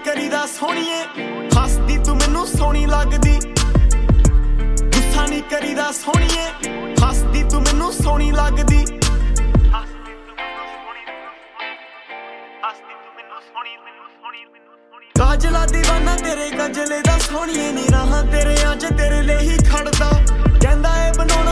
ਕਰੀਦਾ ਸੋਹਣੀਏ ਹੱਸਦੀ ਤੂੰ ਮੈਨੂੰ ਸੋਹਣੀ ਲੱਗਦੀ ਗੁੱਸਾ ਨਹੀਂ ਕਰੀਦਾ ਸੋਹਣੀਏ ਹੱਸਦੀ ਤੂੰ ਮੈਨੂੰ ਸੋਹਣੀ ਲੱਗਦੀ ਕਾਜਲਾ ਦੀਵਾਨਾ ਤੇਰੇ ਗਜਲੇ ਦਾ ਸੋਹਣੀਏ ਨੀ ਰਾਹਾਂ ਤੇਰੇ ਅੱਜ ਤੇਰੇ ਲਈ ਹੀ ਖੜਦਾ ਕਹਿੰਦਾ ਏ ਬਣਾਉਣਾ